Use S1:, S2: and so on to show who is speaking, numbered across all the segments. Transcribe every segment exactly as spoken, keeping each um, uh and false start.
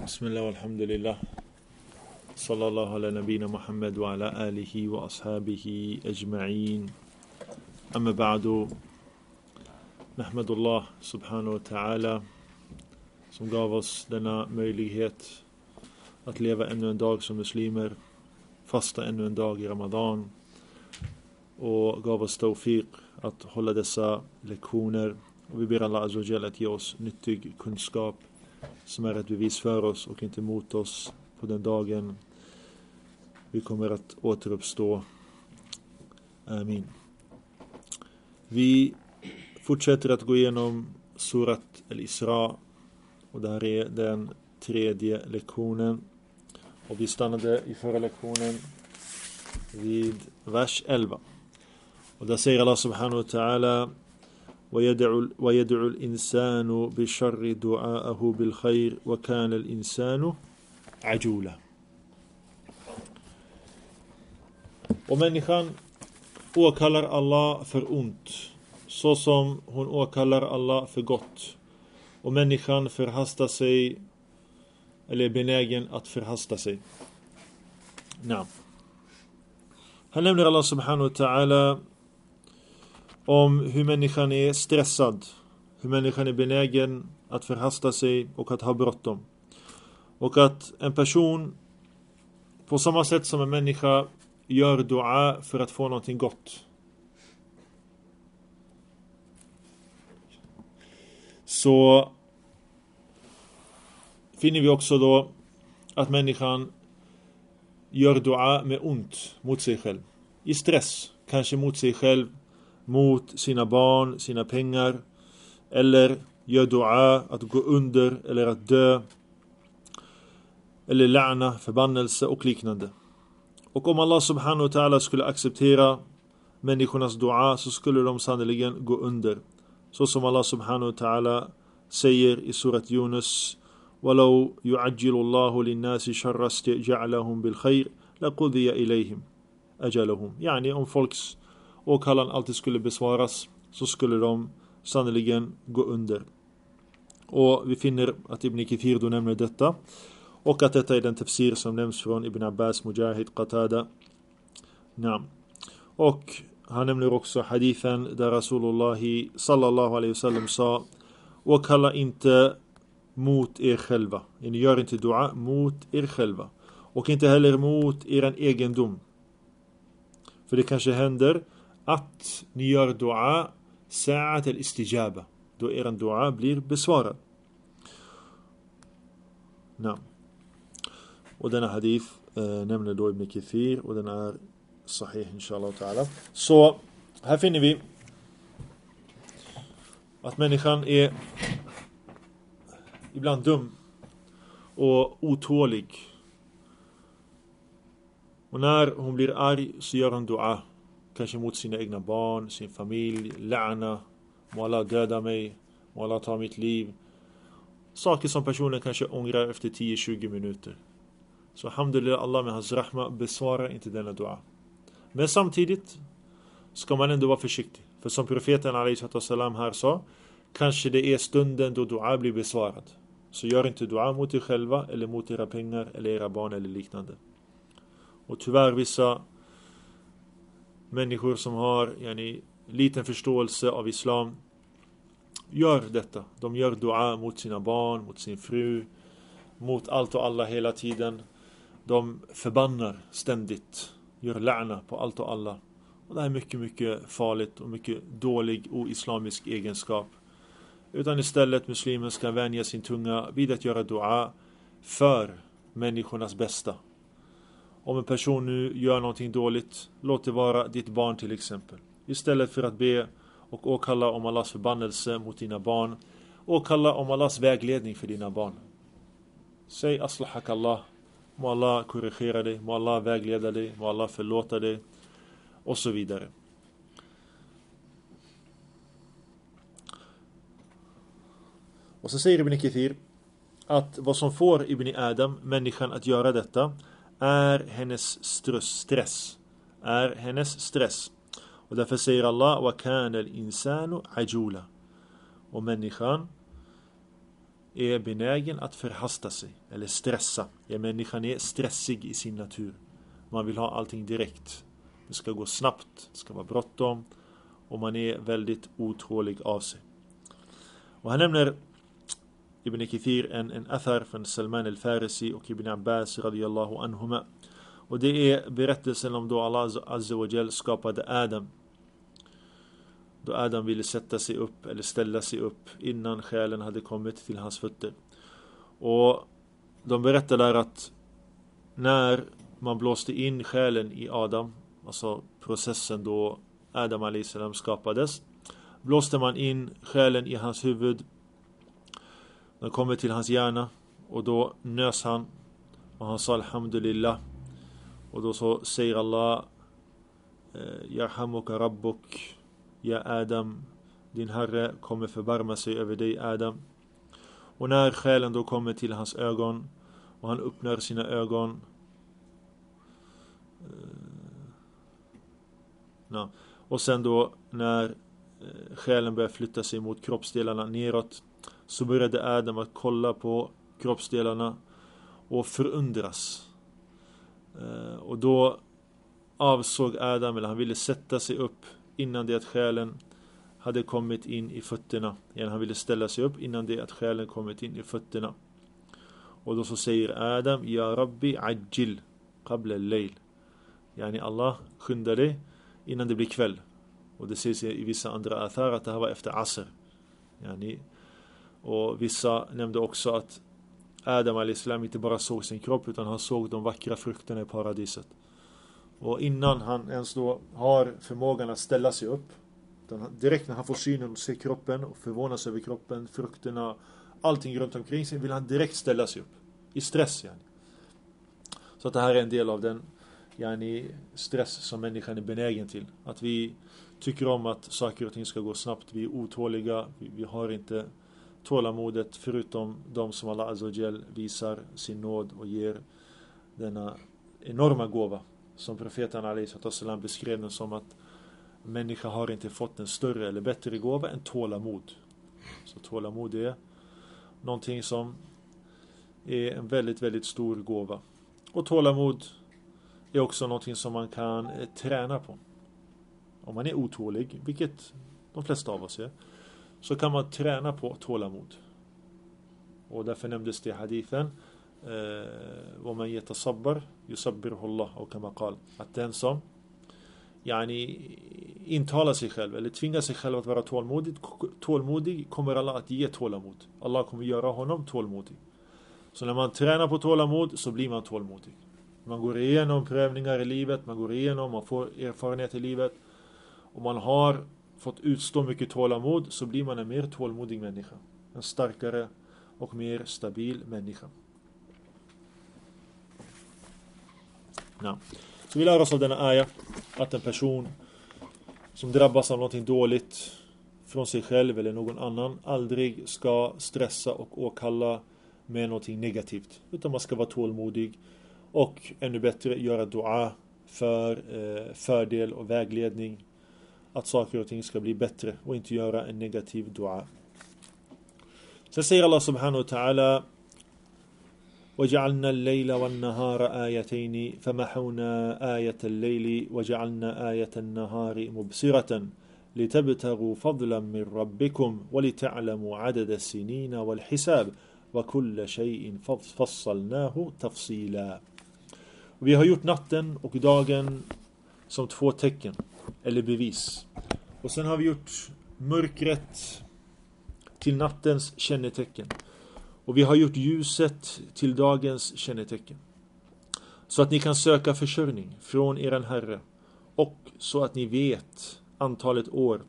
S1: بسم الله والحمد لله صلى الله على نبينا محمد وعلى آله وأصحابه أجمعين أما بعد نحمد الله سبحانه وتعالى som gav oss denna möjlighet att leva ännu en dag som muslimer, fasta ännu en dag i Ramadan och gav oss tawfiq att hålla dessa lektioner. Och vi ber Allah Azza wa Jalla att ge oss nyttig kunskap som är ett bevis för oss och inte mot oss på den dagen vi kommer att återuppstå. Amin. Vi fortsätter att gå igenom surat al-Isra och det här är den tredje lektionen. Och vi stannade i förra lektionen vid vers elva. Och där säger Allah subhanahu wa ta'ala: ويدعو الإنسان بشر دعاءه بالخير وكان الإنسان عجولا. Och människan åkallar Allah för ont, så som hon åkallar Allah för gott. Och människan förhastar sig, eller är benägen att förhasta sig. Nej. Han nämner Allah subhanahu wa ta'ala om hur människan är stressad, hur människan är benägen att förhasta sig och att ha bråttom. Och att en person på samma sätt som en människa gör dua för att få någonting gott, så finner vi också då att människan gör dua med ont mot sig själv. I stress, kanske mot sig själv, mot sina barn, sina pengar, eller gör dua att gå under eller att dö, eller la'na, förbannelse och liknande. Och om Allah subhanahu wa ta'ala skulle acceptera människornas dua, så skulle de sannoliken gå under. Så som Allah subhanahu wa ta'ala säger i surat Yunus: وَلَوْ يُعَجِّلُ اللَّهُ لِلنَّاسِ شَرَّ اسْتِعْجَالَهُم بِالْخَيْرِ لَقُضِيَ إِلَيْهِمْ أَجَلَهُم. Yani om folks åkallan alltid skulle besvaras, så skulle de sannoliken gå under. Och vi finner att Ibn Kathir då nämner detta, och att detta är den tafsir som nämns från Ibn Abbas, Mujahid, Qatada. Naam. Och han nämner också hadithen där Rasulullah sallallahu alaihi wasallam sa: åkalla inte mot er själva. Ni gör inte dua mot er själva. Och inte heller mot er egendom. För det kanske händer att ni gör dua sa'at al-istijaba, då er dua blir besvarad. Nej. Och denna hadith eh, nämner då Ibn Kathir, och den är sahih inshallah ta'ala. Så här finner vi att människan är ibland dum och otålig. Och när hon blir arg så gör hon dua, kanske mot sina egna barn, sin familj, la'na, må Allah döda mig, må Allah ta mitt liv. Saker som personen kanske ångrar efter tio till tjugo minuter. Så alhamdulillah, Allah med hans rahma besvarar inte denna dua. Men samtidigt ska man ändå vara försiktig. För som profeten alaihi wasallam här sa, kanske det är stunden då dua blir besvarad. Så gör inte dua mot er själva, eller mot era pengar, eller era barn, eller liknande. Och tyvärr vissa människor som har yani, liten förståelse av islam gör detta. De gör dua mot sina barn, mot sin fru, mot allt och alla hela tiden. De förbannar ständigt, gör la'na på allt och alla. Och det är mycket, mycket farligt och mycket dålig oislamisk egenskap. Utan istället muslimen ska vänja sin tunga vid att göra dua för människornas bästa. Om en person nu gör någonting dåligt, låt det vara ditt barn till exempel. Istället för att be och åkalla om Allahs förbannelse mot dina barn, åkalla om Allahs vägledning för dina barn. Säg aslahak Allah, må Allah korrigera dig, må Allah vägleda dig, må Allah förlåta dig, och så vidare. Och så säger Ibn Kathir att vad som får Ibn Adam, människan, att göra detta är hennes stress. Är hennes stress. Och därför säger Allah: وَكَانَ الْإِنسَانُ عَجُولًا. Och människan är benägen att förhasta sig eller stressa. Ja, människan är stressig i sin natur. Man vill ha allting direkt. Det ska gå snabbt, det ska vara bråttom, och man är väldigt otålig av sig. Och han nämner Ibn Kathir en, en athar från Salman al-Farisi och Ibn Abbas radiyallahu anhuma. Och det är berättelsen om då Allah Azza wa Jal skapade Adam. Då Adam ville sätta sig upp eller ställa sig upp innan själen hade kommit till hans fötter. Och de berättar där att när man blåste in själen i Adam, alltså processen då Adam alayhi salam skapades, blåste man in själen i hans huvud. Den kommer till hans hjärna och då nös han och han sa alhamdulillah. Och då så säger Allah Yarhamuka rabbuk, ja Adam, din herre kommer förbarma sig över dig Adam. Och när själen då kommer till hans ögon och han öppnar sina ögon, no. och sen då när själen börjar flytta sig mot kroppsdelarna neråt, så började Adam att kolla på kroppsdelarna och förundras. Och då avsåg Adam, eller han ville sätta sig upp innan det att själen hade kommit in i fötterna. Igen, han ville ställa sig upp innan det att själen kommit in i fötterna. Och då så säger Adam, ja Rabbi ajil qabla al-layl. Yani Allah, skynda dig innan det blir kväll. Och det sägs i vissa andra athar att det här var efter asr. Yani, och vissa nämnde också att Adam al-Islam inte bara såg sin kropp, utan han såg de vackra frukterna i paradiset. Och innan han ens då har förmågan att ställa sig upp, direkt när han får synen och ser kroppen och förvånas över kroppen, frukterna, allting runt omkring sig, vill han direkt ställa sig upp. I stress, yani. Så att det här är en del av den yani, stress som människan är benägen till. Att vi tycker om att saker och ting ska gå snabbt. Vi är otåliga, vi, vi har inte tålamodet, förutom de som Allah Azza wa Jal visar sin nåd och ger denna enorma gåva. Som profeten alayhi sallam beskrev den som att människa har inte fått en större eller bättre gåva än tålamod. Så tålamod är någonting som är en väldigt, väldigt stor gåva. Och tålamod är också någonting som man kan eh, träna på. Om man är otålig, vilket de flesta av oss är, så kan man träna på tålamod. Och därför nämndes det i hadithen vad man yatasabbar yusabbiruhu Allah, och kama qal, att den som yani intalar sig själv eller tvingar sig själv att vara tålmodig, tålmodig kommer Allah att ge tålamod. Allah kommer göra honom tålmodig. Så när man tränar på tålamod så blir man tålmodig. Man går igenom prövningar i livet, man går igenom, man får erfarenhet i livet, och man har fått utstå mycket tålamod, så blir man en mer tålmodig människa. En starkare och mer stabil människa. Ja. Så vi lär oss av denna ayah att en person som drabbas av någonting dåligt från sig själv eller någon annan aldrig ska stressa och åkalla med någonting negativt, utan man ska vara tålmodig och ännu bättre göra dua för eh, fördel och vägledning, att saker och ting ska bli bättre, och inte göra en negativ dua. Sen säger Allah subhanahu wa ta'ala: وَجَعَلْنَا اللَّيْلَ وَالنَّهَارَ آيَتَيْنِ فَمَحَوْنَا آيَةَ اللَّيْلِ وَجَعَلْنَا آيَةَ النَّهَارِ مُبْصِرَةً لِتَبْتَغُوا فَضْلًا مِنْ رَبِّكُمْ وَلِتَعْلَمُوا عَدَدَ السِّنِينَ وَالْحِسَابِ وَكُلَّ شَيْءٍ فَصَّلْنَاهُ تَفْصِيلًا. Vi har gjort natten och dagen som två tecken eller bevis. Och sen har vi gjort mörkret till nattens kännetecken. Och vi har gjort ljuset till dagens kännetecken. Så att ni kan söka försörjning från eran Herre. Och så att ni vet antalet år.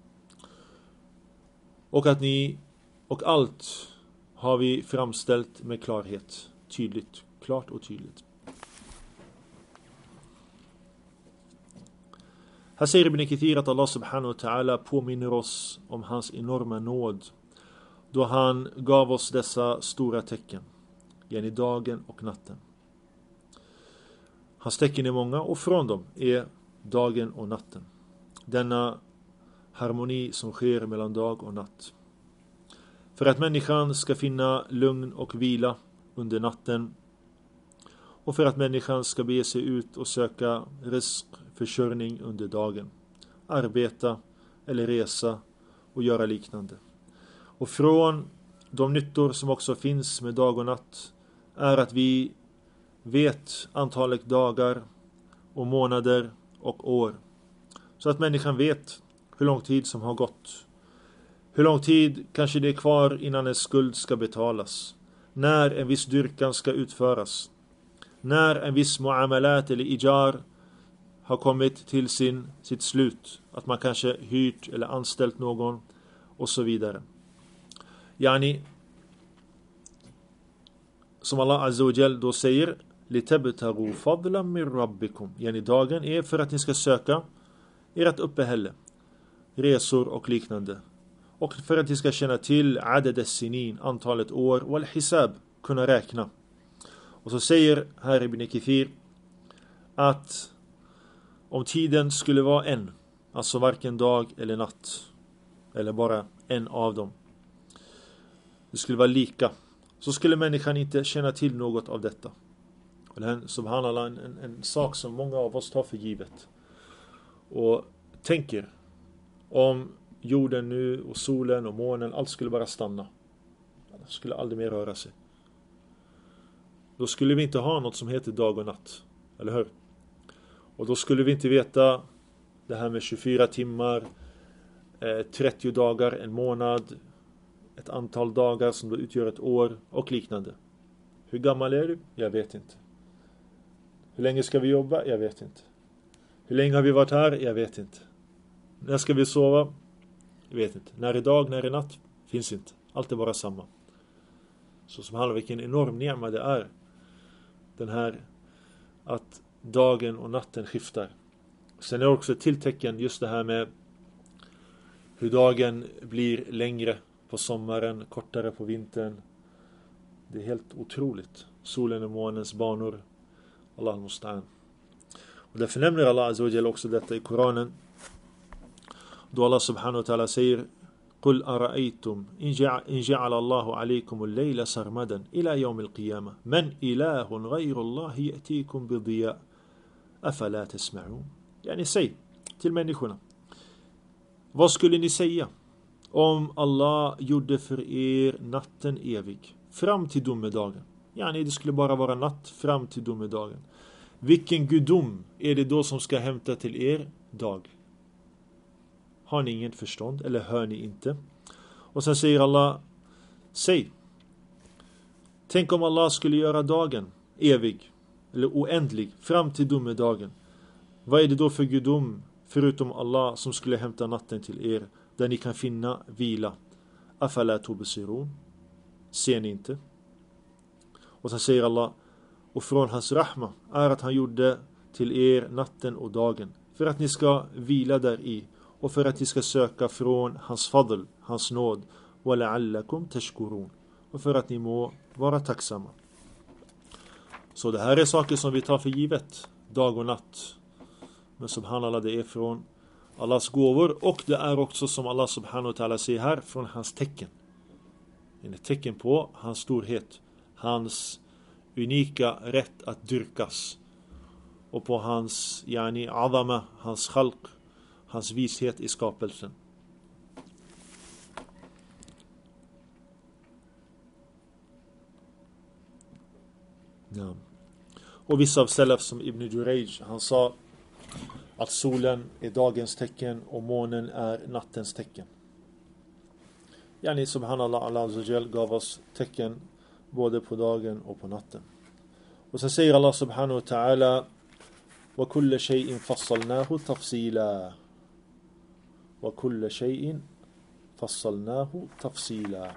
S1: Och att ni, och allt har vi framställt med klarhet. Tydligt, klart och tydligt. Här säger Ibn Kathir att Allah subhanahu wa ta'ala påminner oss om hans enorma nåd, då han gav oss dessa stora tecken, yani dagen och natten. Hans tecken är många, och från dem är dagen och natten. Denna harmoni som sker mellan dag och natt. För att människan ska finna lugn och vila under natten. Och för att människan ska bege sig ut och söka risk, försörjning under dagen. Arbeta eller resa och göra liknande. Och från de nyttor som också finns med dag och natt är att vi vet antalet dagar och månader och år. Så att människan vet hur lång tid som har gått. Hur lång tid kanske det är kvar innan en skuld ska betalas. När en viss dyrkan ska utföras. När en viss muamalat eller ijar har kommit till sin, sitt slut. Att man kanske hyrt eller anställt någon och så vidare. Yani, som Allah Azza wa Jal då säger, litabtagu fadlan min rabbikum. Yani dagen är för att ni ska söka ert uppehälle, resor och liknande. Och för att ni ska känna till adad as-sinin, antalet år, wal hisab, kunna räkna. Och så säger här Ibn Kathir att om tiden skulle vara en, alltså varken dag eller natt, eller bara en av dem, det skulle vara lika, så skulle människan inte känna till något av detta. Och det är subhanallah en, en, en sak som många av oss tar för givet. Och tänker om jorden nu och solen och månen, allt skulle bara stanna. Det skulle aldrig mer röra sig. Då skulle vi inte ha något som heter dag och natt. Eller hur? Och då skulle vi inte veta det här med tjugofyra timmar, eh, trettio dagar, en månad, ett antal dagar som då utgör ett år och liknande. Hur gammal är du? Jag vet inte. Hur länge ska vi jobba? Jag vet inte. Hur länge har vi varit här? Jag vet inte. När ska vi sova? Jag vet inte. När är dag, när är natt? Finns inte. Allt är bara samma. Så som handlar vilken enorm ni'ma det är. Den här att dagen och natten skiftar. Sen är det också ett tilltecken just det här med hur dagen blir längre på sommaren, kortare på vintern. Det är helt otroligt. Solen och månens banor. Allah al-Musta'an. Och därför nämner Allah Azza wa Jalla också detta i Koranen. Då Allah subhanahu wa ta'ala säger قل أرأيتم إن جعل الله عليكم الليل سرمدا إلى يوم القيامة من إله غير الله يأتيكم بضياء أفلا تسمعون. Yani säg till människorna, vad skulle ni säga om Allah gjorde för er natten evig fram till domedagen? Yani det skulle bara vara natt fram till domedagen. Vilken gudom är det då som ska hämta till er dag? Har ni inget förstånd eller hör ni inte? Och sen säger Allah, säg, tänk om Allah skulle göra dagen evig eller oändlig fram till domedagen. Vad är det då för gudom förutom Allah som skulle hämta natten till er där ni kan finna vila? Afala tubsirun. Ser ni inte? Och sen säger Allah, och från hans rahma är att han gjorde till er natten och dagen för att ni ska vila där i och för att ni ska söka från hans fadl, hans nåd, وَلَعَلَّكُمْ تَشْكُرُونَ, och för att ni må vara tacksamma. Så det här är saker som vi tar för givet dag och natt. Men subhanallah, det är från Allahs gåvor, och det är också, som Allah subhanahu wa ta'ala säger här, från hans tecken. Det är ett tecken på hans storhet, hans unika rätt att dyrkas, och på hans yani adama, hans khalq, hans vishet i skapelsen. Ja. Och vissa av salaf som Ibn Jurayj, han sa att solen är dagens tecken och månen är nattens tecken. Yani subhanallah, Allah Azza wa Jal gav oss tecken både på dagen och på natten. Och sen säger Allah subhanahu wa ta'ala وَكُلَّ شَيْءٍ فَصَّلْنَاهُ تَفْصِيلًا وَكُلَّ شَيْءٍ فَصَّلْنَاهُ تَفْصِيلًا.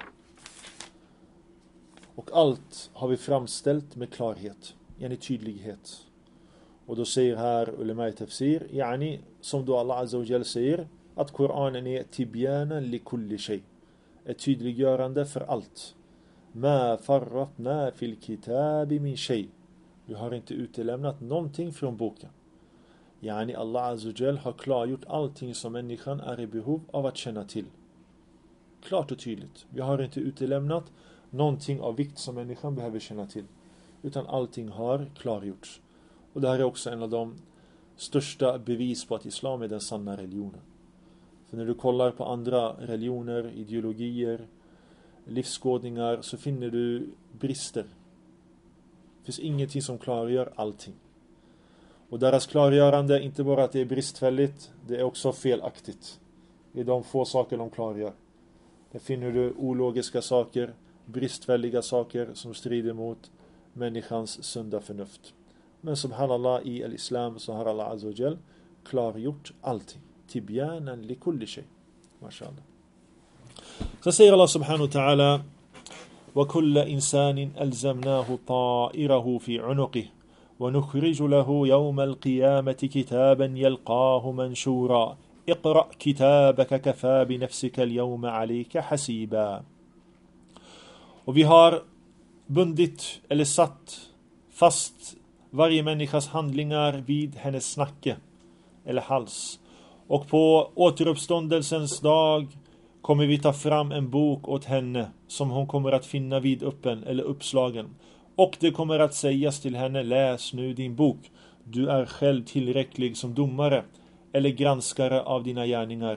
S1: Och allt har vi framställt med klarhet, yani tydlighet. Och då säger här ulema i tafsir, yani som då Allah Azza wa Jal säger, att Koranen är tibyanan li kulli shay, ett tydliggörande för allt. Ma farratna fil kitabi min shay, vi har inte utelämnat någonting från boken. Yani Allah Azza wa Jal har klargjort allting som människan är i behov av att känna till. klart och tydligt. Vi har inte utelämnat någonting av vikt som människan behöver känna till. Utan allting har klargjorts. Och det här är också en av de största bevis på att islam är den sanna religionen. För när du kollar på andra religioner, ideologier, livsskådningar så finner du brister. Det finns ingenting som klargör allting. Och deras klargörande, inte bara att det är bristfälligt, det är också felaktigt. Det är de få saker de klargör. Där finner du ologiska saker, bristfälliga saker som strider mot människans sunda förnuft. Men subhanallah, i al-islam så har Allah azza wa jal klargjort allting. Tibyanan li kulli shay. Mashallah. Så säger Allah subhanahu wa ta'ala: "Wa kulla insanin alzamnahu ta'irahu fi 'unuqihi wa nukhriju lahu yawma al-qiyamati kitaban yalqahu manshura. Iqra kitabaka kafa bi nafsika al-yawma 'alayka hasiba." Och vi har bundit eller satt fast varje människas handlingar vid hennes snacke eller hals. Och på återuppståndelsens dag kommer vi ta fram en bok åt henne som hon kommer att finna vid öppen eller uppslagen. Och det kommer att sägas till henne: läs nu din bok. Du är själv tillräcklig som domare eller granskare av dina gärningar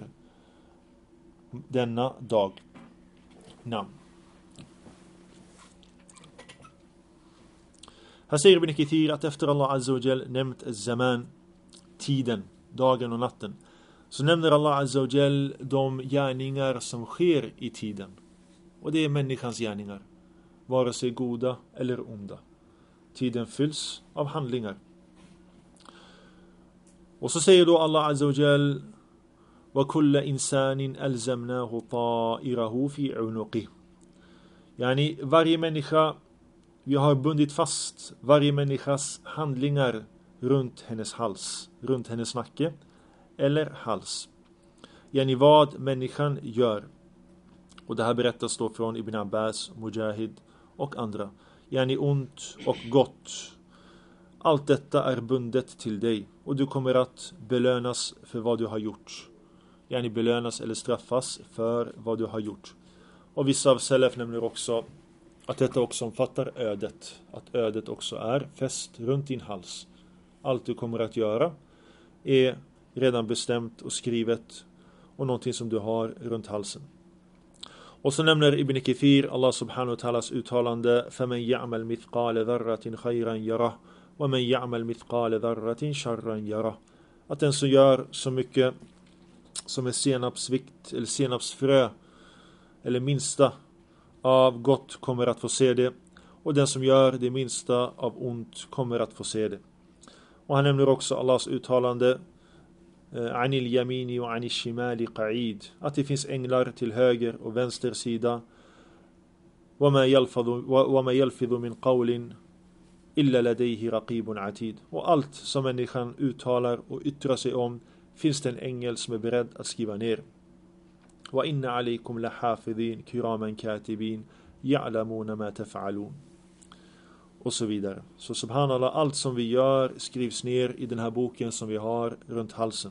S1: denna dag. Namn. Här säger Ibn Kathir att efter Allah azza wa jal nämnt zaman, tiden, dagen och natten, så nämner Allah azza wa jal de gärningar som sker i tiden. Och det är människans gärningar, vare sig goda eller onda. Tiden fylls av handlingar. Och så säger då Allah azza wa jal: "Wa kulla insanin alzamnahu ta'irahu fi 'unuqihi." Yani varje människa, vi har bundit fast varje människas handlingar runt hennes hals, runt hennes nacke eller hals. Yani vad människan gör. Och det här berättas då från Ibn Abbas, Mujahid och andra. Yani ont och gott. Allt detta är bundet till dig och du kommer att belönas för vad du har gjort. Yani belönas eller straffas för vad du har gjort. Och vissa av Salaf nämner också att detta också omfattar ödet. Att ödet också är fäst runt din hals. Allt du kommer att göra är redan bestämt och skrivet och någonting som du har runt halsen. Och så nämner Ibn Kathir Allah subhanahu wa ta'alas uttalande: "Faman ya'mal mithqala dharratin khayran yarah wa man ya'mal mithqala dharratin sharran yarah." Att den som gör så mycket som är senapsvikt eller senapsfrö eller minsta av gott kommer att få se det, och den som gör det minsta av ont kommer att få se det. Och han nämner också Allahs uttalande: "Anil yamini wa anil shimali qa'id", att det finns änglar till höger och vänster sida. "Wama yalfadhu wama yalfidhu min qawlin illa ladayhi raqibun atid", och allt som människan uttalar och yttrar sig om finns det en ängel som är beredd att skriva ner. "Wa inna alaykum lahafidhin kiraman katibin ya'lamuna ma taf'alun", och så vidare. Så subhanallah, allt som vi gör skrivs ner i den här boken som vi har runt halsen.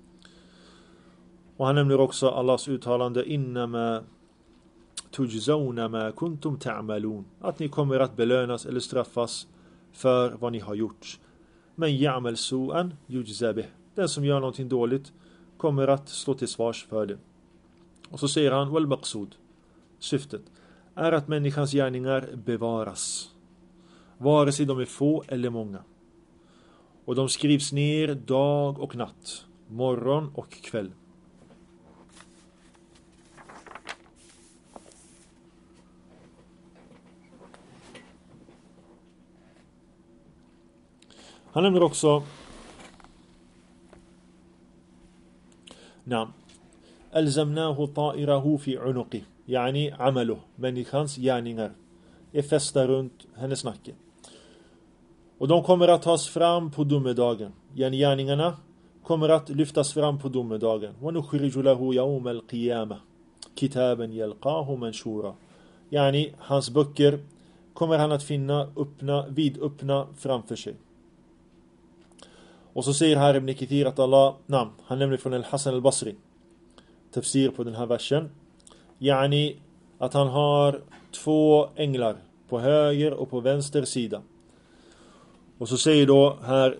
S1: Och han nämner också Allahs uttalande: "Innama tujzauna ma kuntum ta'malun", att ni kommer att belönas eller straffas för vad ni har gjort. "Men ya'mal su'an yujza bih", den som gör någonting dåligt kommer att stå till svars för det. Och så säger han: "Wal maqsud", syftet är att människans gärningar bevaras, vare sig de är få eller många. Och de skrivs ner dag och natt, morgon och kväll. Han nämner också namn. "Alzamnahu ta'irahu fi 'unuqi", yani amalu, människans gärningar är fästa runt hennes nacke. Och de kommer att tas fram på domedagen. Yani gärningarna kommer att lyftas fram på domedagen. "Wa nukhriju lahu yawma al-qiyamah kitaban yalqahu manshura", yani hans böcker kommer han att finna öppna, vidöppna framför sig. Och så säger här Ibn Kathir att Allah, namn, han nämner från al-Hasan al-Basri, tafsir på den här versen, Yani att han har två änglar på höger och på vänster sida. Och så säger då här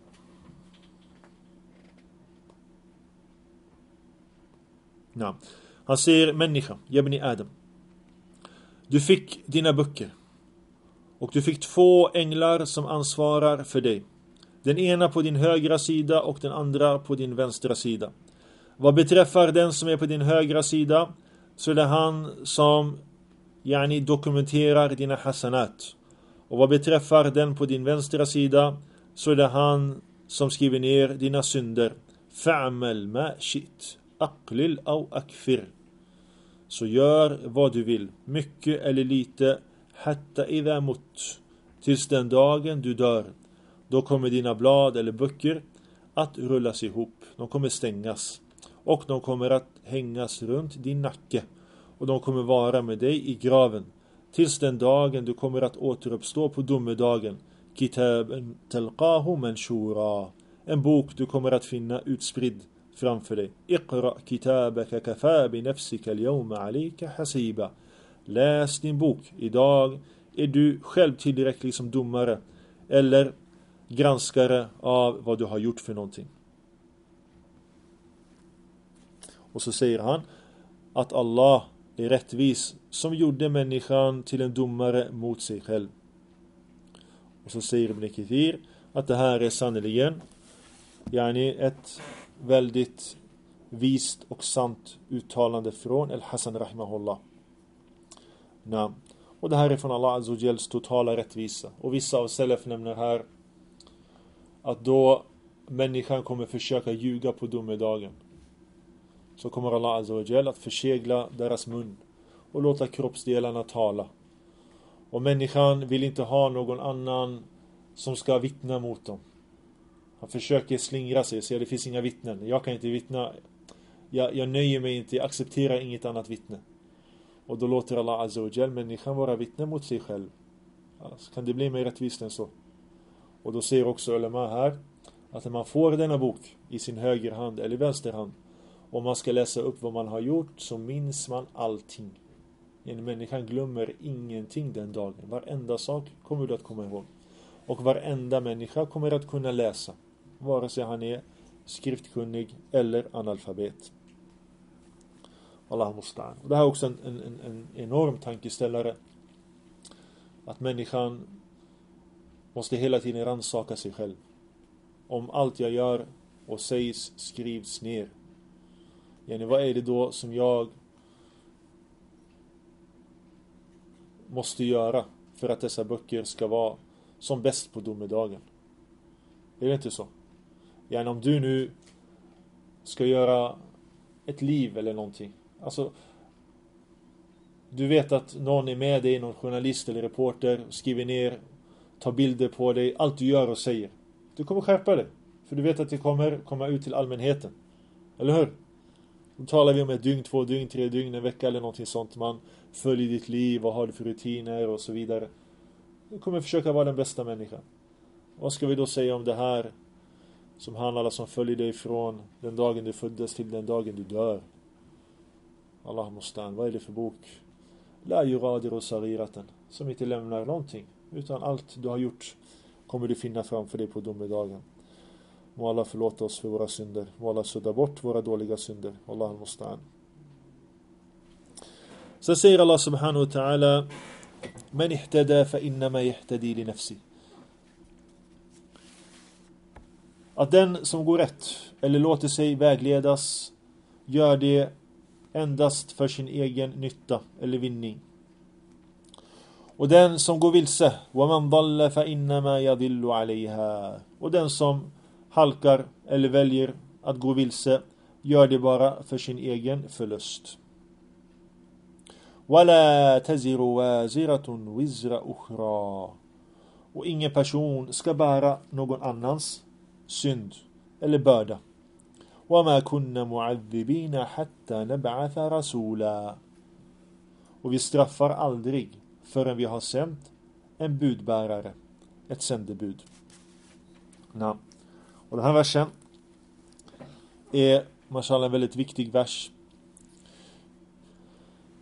S1: ja, han säger människa, Jabni Adam. Du fick dina böcker. Och du fick två änglar som ansvarar för dig. Den ena på din högra sida och den andra på din vänstra sida. Vad beträffar den som är på din högra sida, så är det han som yani, dokumenterar dina hasanat. Och vad beträffar den på din vänstra sida, så är det han som skriver ner dina synder. Fa'amal ma shit, aqlil au akfir. Så gör vad du vill, mycket eller lite, hatta idha mut, tills den dagen du dör. Då kommer dina blad eller böcker att rullas ihop. De kommer stängas. Och de kommer att hängas runt din nacke. Och de kommer vara med dig i graven. Tills den dagen du kommer att återuppstå på domedagen. Kitaben talqahu manshura. En bok du kommer att finna utspridd framför dig. Iqra kitabaka kafa bi nafsika al-yawma alayka hasiba. Läs din bok. Idag är du själv tillräcklig som domare eller granskare av vad du har gjort för någonting. Och så säger han att Allah är rättvis som gjorde människan till en domare mot sig själv. Och så säger Ibn Kathir att det här är sannoliken yani ett väldigt vist och sant uttalande från Al-Hasan rahimahullah. Na. Och det här är från Allah Azza wa Jals totala rättvisa. Och vissa av Salaf nämner här att då människan kommer försöka ljuga på domedagen, så kommer Allah Azza wa Jal att försegla deras mun och låta kroppsdelarna tala. Och människan vill inte ha någon annan som ska vittna mot dem. Han försöker slingra sig och säga det finns inga vittnen. Jag kan inte vittna. Jag, jag nöjer mig inte. Jag accepterar inget annat vittne. Och då låter Allah Azza wa Jal människan vara vittne mot sig själv. Alltså, kan det bli mer rättvist än så? Och då säger också ulama här att när man får denna bok i sin höger hand eller vänster hand och man ska läsa upp vad man har gjort, så minns man allting. En människa glömmer ingenting den dagen. Varenda sak kommer du att komma ihåg. Och varenda människa kommer att kunna läsa, vare sig han är skriftkunnig eller analfabet. Allah musta'an. Och det här är också en, en, en enorm tankeställare. Att människan måste hela tiden rannsaka sig själv. Om allt jag gör och sägs skrivs ner. Yani, vad är det då som jag måste göra för att dessa böcker ska vara som bäst på domedagen? Är det inte så? Yani, om du nu ska göra ett liv eller någonting. Alltså, du vet att någon är med dig, någon journalist eller reporter, skriver ner, tar bilder på dig, allt du gör och säger. Du kommer skärpa dig. För du vet att det kommer komma ut till allmänheten. Eller hur? Då talar vi om ett dygn, två dygn, tre dygn, en vecka eller någonting sånt. Man följer ditt liv, vad har du för rutiner och så vidare. Du kommer försöka vara den bästa människan. Vad ska vi då säga om det här som handlar som följer dig från den dagen du föddes till den dagen du dör? Allah mustan, vad är det för bok? La yuradiru sariratan, som inte lämnar någonting, utan allt du har gjort kommer du finna framför dig på domedagen. Må Allah förlåta oss för våra synder. Må Allah sudda bort våra dåliga synder. Allah mustan. Så säger Allah subhanahu wa ta'ala: Man ihtada fa innama yahtadi li nafsi. Att den som går rätt eller låter sig vägledas gör det endast för sin egen nytta eller vinning. Och den som går vilse, wa man dalla fa innama yadillu alayha. Och den som halkar eller väljer att gå vilse gör det bara för sin egen förlust. Wala taziru waziratun wizra ukhra. Och ingen person ska bära någon annans synd eller börda. وَمَا كُنَّ مُعَذِّبِينَ حَتَّى نَبْعَثَ رَسُولًا. Och vi straffar aldrig förrän vi har sänt en budbärare, ett sändebud. Ja. Och den här versen är mashallah en väldigt viktig vers.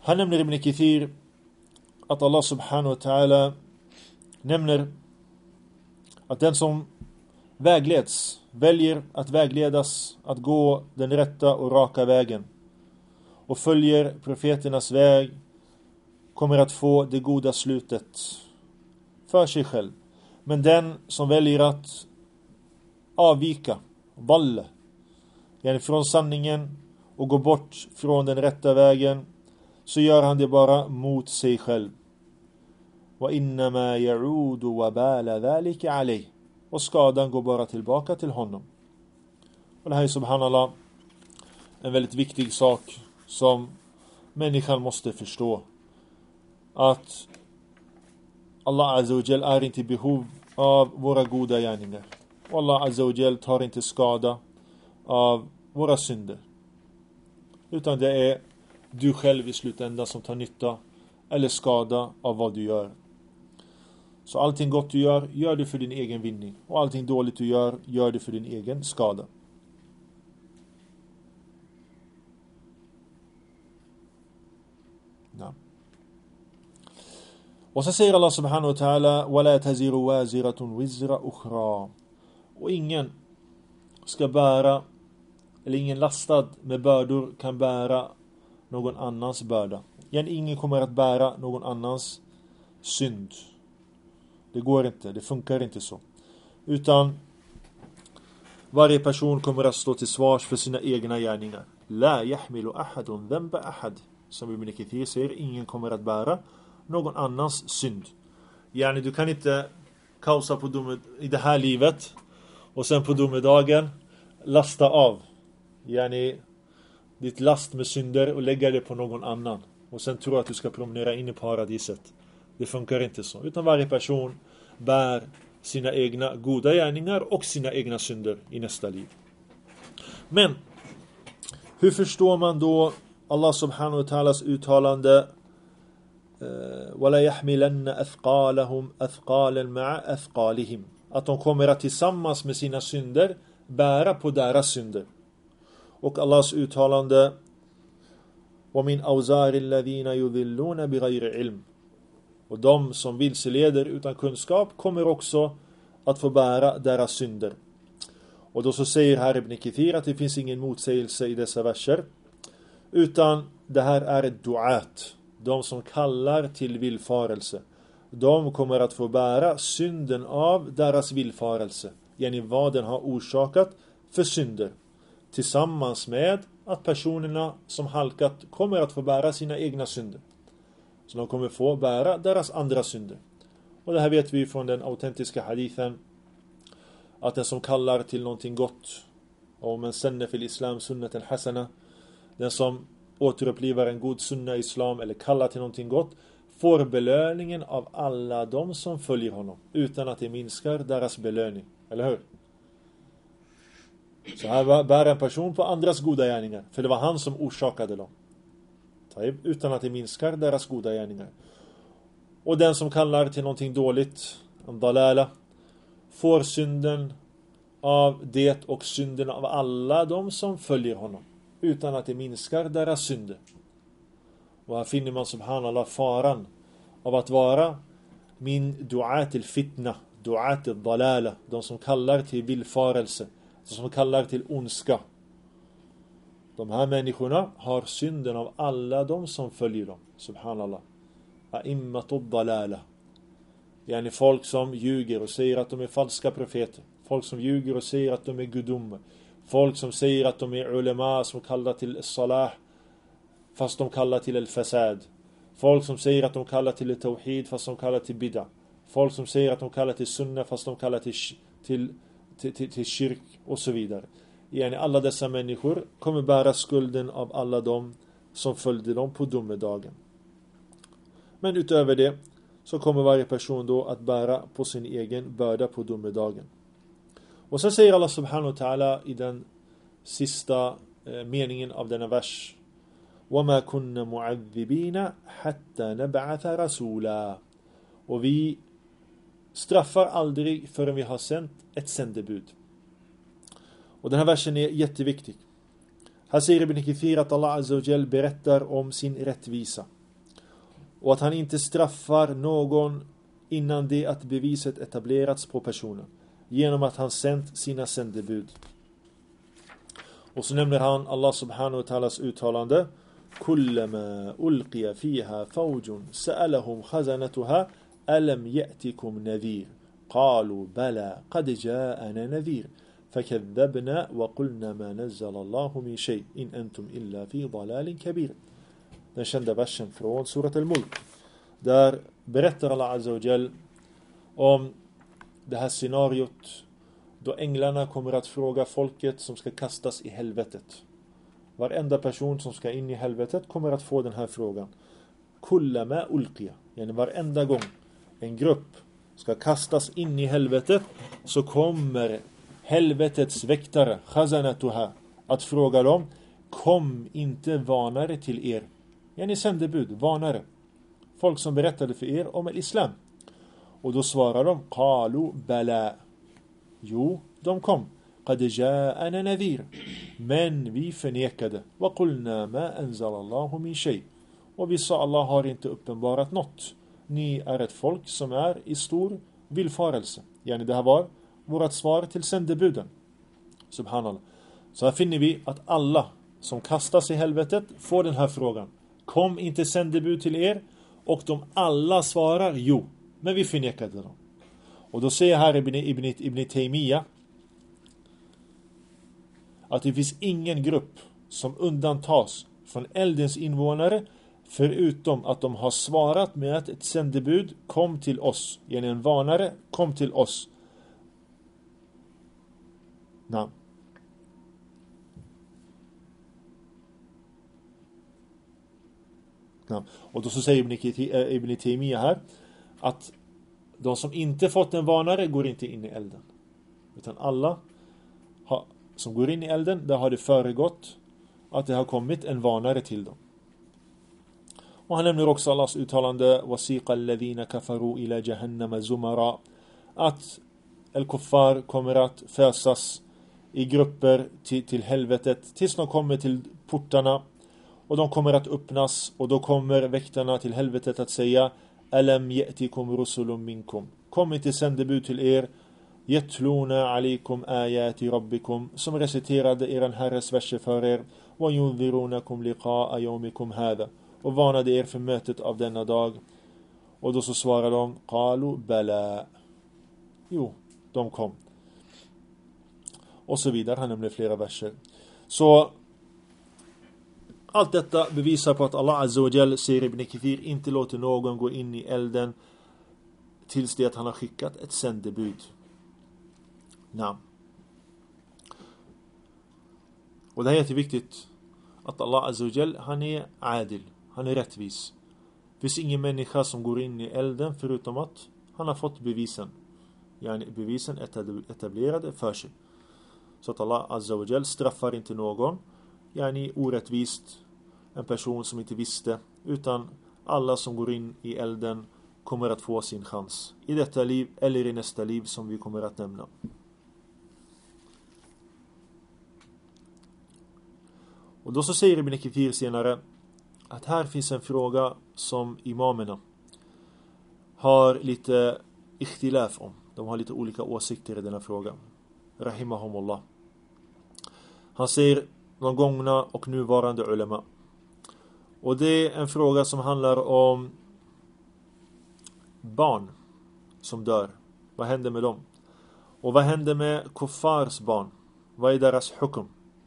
S1: Han nämner Ibn Kathir att Allah subhanahu wa ta'ala nämner att den som vägleds, väljer att vägledas, att gå den rätta och raka vägen och följer profeternas väg, kommer att få det goda slutet för sig själv. Men den som väljer att avvika, valla, yani från sanningen och gå bort från den rätta vägen, så gör han det bara mot sig själv. Wa innama ya'udu wa bala dhalika alayh. Och skadan går bara tillbaka till honom. Och det här är subhanallah en väldigt viktig sak som människan måste förstå. Att Allah Azza wa Jal är inte i behov av våra goda gärningar. Och Allah Azza wa Jal tar inte skada av våra synder. Utan det är du själv i slutändan som tar nytta eller skada av vad du gör. Så allting gott du gör, gör det för din egen vinning. Och allting dåligt du gör, gör det för din egen skada. Ja. Och så säger Allah subhanahu wa ta'ala وَلَا تَزِرُ وَازِرَةٌ وِزْرَ أُخْرَى. Och ingen ska bära, eller ingen lastad med bördor kan bära någon annans börda. Igen, ingen kommer att bära någon annans synd. Det går inte, det funkar inte så. Utan varje person kommer att stå till svars för sina egna gärningar. La yahmilu ahadun dhanba ahad. Som Ibn Kathir säger, ingen kommer att bära någon annans synd. Yani du kan inte kausa på domed, i det här livet och sen på domedagen lasta av. Yani ditt last med synder och lägga det på någon annan. Och sen tror att du ska promenera in i paradiset. Det funkar inte så. Utan varje person bär sina egna goda gärningar och sina egna synder i nästa liv. Men hur förstår man då Allah subhanahu wa ta'alas uttalande وَلَا يَحْمِلَنَّ أَثْقَالَهُمْ أَثْقَالًا مَعَ أَثْقَالِهِمْ, att de kommer att tillsammans med sina synder bära på deras synder. Och Allahs uttalande وَمِنْ أَوْزَارِ الَّذِينَ يُذِلُّونَ بِغَيْرِ عِلْمٍ, och de som vilseleder utan kunskap kommer också att få bära deras synder. Och då så säger här Ibn Kathir att det finns ingen motsägelse i dessa verser, utan det här är ett duat, de som kallar till villfarelse. De kommer att få bära synden av deras villfarelse, yani vad den har orsakat för synder, tillsammans med att personerna som halkat kommer att få bära sina egna synder. Så de kommer få bära deras andra synder. Och det här vet vi från den autentiska hadithen, att den som kallar till någonting gott, och men senne fil islam sunnaten hasana, den som återupplivar en god sunna i islam eller kallar till någonting gott, får belöningen av alla de som följer honom, utan att det minskar deras belöning. Eller hur? Så här bär en person på andras goda gärningar, för det var han som orsakade dem, utan att det minskar deras goda gärningar. Och den som kallar till någonting dåligt, en dalala, får synden av det och synden av alla de som följer honom, utan att det minskar deras synder. Och här finner man subhanallah faran av att vara min dua till fitna, dua till dalala, de som kallar till villfarelse, de som kallar till ondska. De här människorna har synden av alla de som följer dem, subhanallah. A'immatud dalala, yani folk som ljuger och säger att de är falska profeter, folk som ljuger och säger att de är gudomar, folk som säger att de är ulema som kallar till salah fast de kallar till al-fasad, folk som säger att de kallar till tawhid fast de kallar till bid'a, folk som säger att de kallar till sunna fast de kallar till till, till, till, till kyrk och så vidare. Yani alla dessa människor kommer bära skulden av alla de som följde dem på domedagen. Men utöver det så kommer varje person då att bära på sin egen börda på domedagen. Och så säger Allah subhanahu wa ta'ala i den sista eh, meningen av denna vers: وَمَا كُنَّ مُعَذِّبِينَ حَتَّى نَبْعَثَ رَسُولًا. Och vi straffar aldrig förrän vi har sänt ett sändebud. Och den här versen är jätteviktig. Här säger Ibn Kathir att Allah Azza wa Jal berättar om sin rättvisa. och att han inte straffar någon innan det att beviset etablerats på personen genom att han sänt sina sändebud. Och så nämner han Allah subhanahu wa ta'alas uttalande: kullama ulqiya fiha fawjun sa'alahum khazanatuha alam ya'tikum nadhir qalu bala qad ja'ana nadhir fakadhabna wa qulna ma nazzala Allahu min shay in antum illa fi dalalin kabir. Den kända versen från surat al-Mulk, där berättar Allah azza wa jall om det här scenariot då änglarna kommer att fråga folket som ska kastas i helvetet. Varenda person som ska in i helvetet kommer att få den här frågan. Kullama ulqiya, yani varenda gång en grupp ska kastas in i helvetet, så kommer helvetets väktare, khazanatuha, att fråga dem: kom inte varnare till er? Yani sändebud, varnare, folk som berättade för er om islam. Och då svarar de: qalu bala, jo, de kom. qad ja'ana nadhir, men vi förnekade. wa qulna ma anzala Allahu min shay, och vi sa: Allah har inte uppenbarat något. Ni är ett folk som är i stor villfarelse. Yani det här var vårt svar till sändebuden. Subhanallah. Så här finner vi att alla som kastas i helvetet får den här frågan: kom inte sändebud till er? Och de alla svarar: jo, men vi förnekade dem. Och då säger här Ibn, Ibn, Ibn Taymiyyah att det finns ingen grupp som undantas från eldens invånare förutom att de har svarat med att ett sändebud kom till oss, genom en varnare kom till oss. Nej. Nej. Och då så säger Ibn, Ibn Taymiyyah här att de som inte fått en varnare går inte in i elden, utan alla har, som går in i elden, där har det föregått att det har kommit en varnare till dem. Och han nämner också Allahs uttalande: wasiqa alladhina kafaru ila jahannama zumara, att el-kuffar kommer att fösas i grupper till, till helvetet tills de kommer till portarna, och de kommer att öppnas, och då kommer väktarna till helvetet att säga: alam ya'tikum rusulun minkum, kom inte sändebud till er, yatluna alaykum ayati rabbikum, som reciterade eran herres verser för er, wa yunzirunakum liqa'a yawmikum hadha, och varnade er för mötet av denna dag. Och då så svarar de: qalu bala, jo, de kom. Och så vidare, han nämner flera verser. Så allt detta bevisar på att Allah azza wa jall, säger Ibn Kathir, inte låter någon gå in i elden tills det att han har skickat ett sändebud. Nej. Och det här är jätteviktigt, att Allah azza wa jall, han är adil, han är rättvis. Det finns ingen människa som går in i elden förutom att han har fått bevisen. Yani bevisen etablerade för sig. Så att Allah azza wa jall straffar inte någon, yani orättvist, en person som inte visste, utan alla som går in i elden kommer att få sin chans i detta liv eller i nästa liv, som vi kommer att nämna. Och då så säger Ibn Kathir senare att här finns en fråga som imamerna har lite ikhtilaf om. De har lite olika åsikter i denna fråga. Rahimahumullah. Han säger de gångna och nuvarande ulema. Och det är en fråga som handlar om barn som dör. Vad händer med dem? Och vad händer med kuffars barn? Vad är deras hukum?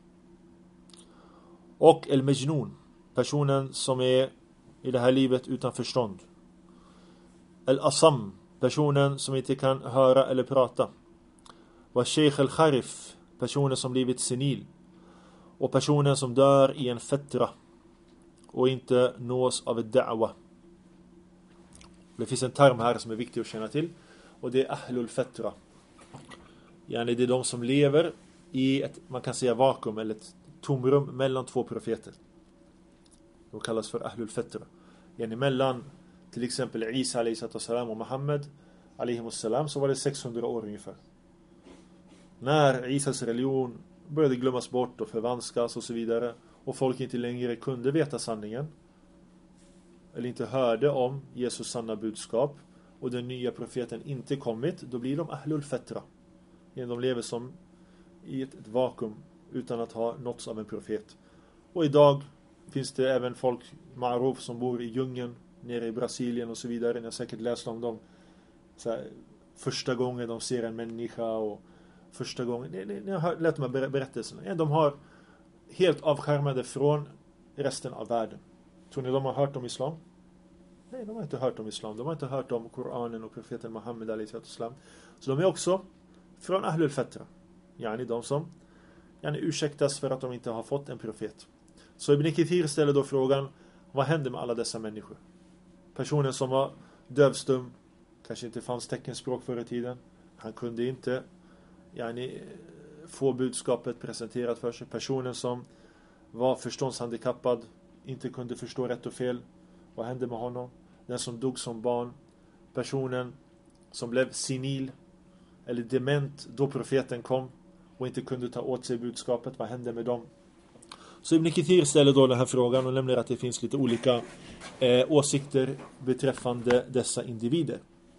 S1: Och el-majnun, personen som är i det här livet utan förstånd. El-asam, personen som inte kan höra eller prata. Och sheikh el-kharif, personen som blivit senil. Och personen som dör i en fetra och inte nås av ett da'wa. Det finns en term här som är viktig att känna till, och det är ahlul fetra. Yani det är de som lever i ett, man kan säga, vakuum eller ett tomrum mellan två profeter. De kallas för ahlul fetra. Yani mellan till exempel Isa alayhi salam och Muhammed alayhi salam, så var det sexhundra år ungefär. När Isas religion började glömmas bort och förvanskas och så vidare, och folk inte längre kunde veta sanningen, eller inte hörde om Jesus sanna budskap och den nya profeten inte kommit, då blir de ahlul fetra. De lever som i ett, ett vakuum utan att ha nåtts av en profet. Och idag finns det även folk, Ma'ruf, som bor i djungeln nere i Brasilien och så vidare. Ni har säkert läst om dem. Så här, första gången de ser en människa och första gången, ni, ni, ni har lärt de här berättelserna. De har helt avskärmade från resten av världen. Tror ni de har hört om islam? Nej, de har inte hört om islam. De har inte hört om Koranen och profeten Muhammed alayhi salam. Så de är också från ahlul fetra. Yani de som yani ursäktas för att de inte har fått en profet. Så Ibn Kathir ställer då frågan, vad händer med alla dessa människor? Personen som var dövstum, kanske inte fanns teckenspråk förr i tiden. Han kunde inte yani, få budskapet presenterat för sig. Personen som var förståndshandikappad, inte kunde förstå rätt och fel. Vad hände med honom? Den som dog som barn. Personen som blev senil eller dement då profeten kom och inte kunde ta åt sig budskapet. Vad hände med dem? Så Ibn Kathir ställer då den här frågan och nämner att det finns lite olika eh, åsikter beträffande dessa individer.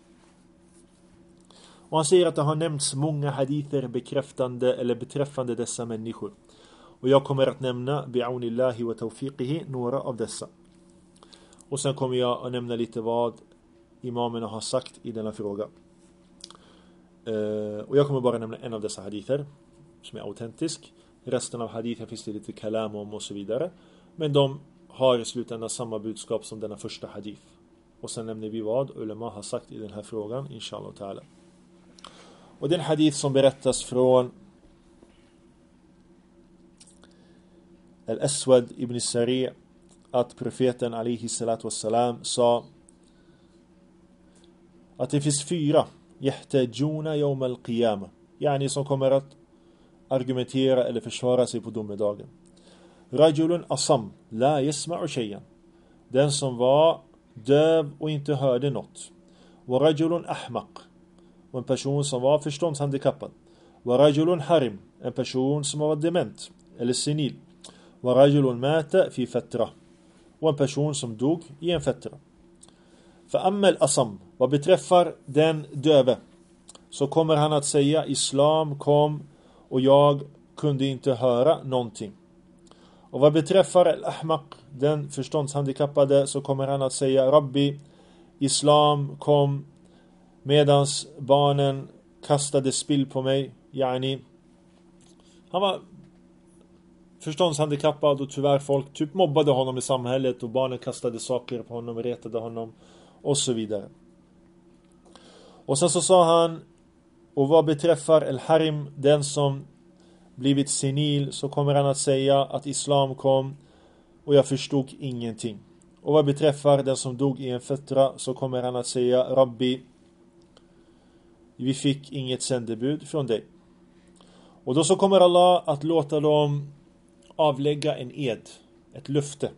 S1: Och han säger att det har nämnts många hadither bekräftande eller beträffande dessa människor. Och jag kommer att nämna bi'aunillahi wa tawfiqihi några av dessa. Och sen kommer jag att nämna lite vad imamerna har sagt i denna fråga. Uh, och jag kommer bara nämna en av dessa hadither som är autentisk. Resten av hadither finns det lite kalam om och så vidare. Men de har i slutändan samma budskap som denna första hadith. Och sen nämner vi vad ulema har sagt i den här frågan, inshallah ta'ala. Och den hadith som berättas från Al-Aswad ibn Sari, att profeten alayhi salatu wassalam sa att det finns fyra yahtajuna yawm al-qiyamah, yani som kommer att argumentera eller försvara sig på domedagen. Rajulun asam la yasma'u shay'an, den som var döv och inte hörde något. Wa rajulun ahmaq, och en person som var förståndshandikappad. Wa rajulun harim, en person som var dement eller senil. Wa rajulun mata fi fatra, och en person som dog i en fetra. För ammel asam, vad beträffar den döve, så kommer han att säga islam kom och jag kunde inte höra någonting. Och vad beträffar al-ahmaq, den förståndshandikappade, så kommer han att säga Rabbi, islam kom medans barnen kastade spill på mig. Yani, han var förståndshandikappad och tyvärr folk typ mobbade honom i samhället och barnen kastade saker på honom, retade honom och så vidare. Och sen så sa han, och vad beträffar el-harim, den som blivit senil, så kommer han att säga att islam kom och jag förstod ingenting. Och vad beträffar den som dog i en fetra, så kommer han att säga Rabbi, vi fick inget sändebud från dig. Och då så kommer Allah att låta dem avlägga en ed, ett löfte,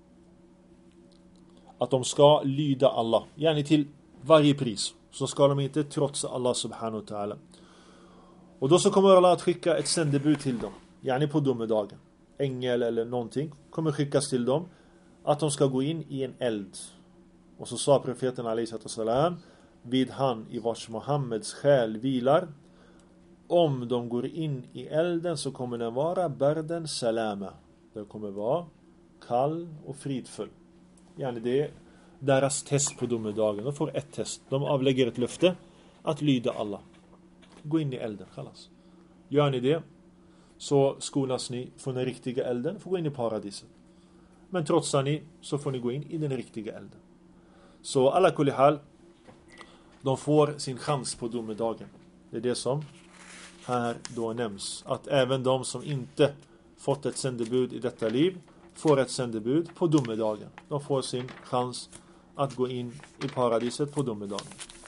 S1: att de ska lyda Allah, gärna till varje pris. Så ska de inte trotsa Allah subhanahu wa ta'ala. Och då så kommer Allah att skicka ett sändebud till dem, gärna på domedagen. Ängel eller någonting kommer skickas till dem, att de ska gå in i en eld. Och så sa profeten alayhi salam, vid han i vars Muhammeds själ vilar, om de går in i elden så kommer den vara barden salama. Den kommer vara kall och fridfull. Yani det är deras test på domedagen. De får ett test. De avlägger ett löfte att lyda Allah. Gå in i elden, kallas. Gör ni det, så skonas ni från den riktiga elden, får gå in i paradiset. Men trotsar ni, så får ni gå in i den riktiga elden. Så alla kulli hal, de får sin chans på domedagen. Det är det som här då nämns. Att även de som inte fått ett sändebud i detta liv får ett sändebud på domedagen. De får sin chans att gå in i paradiset på domedagen.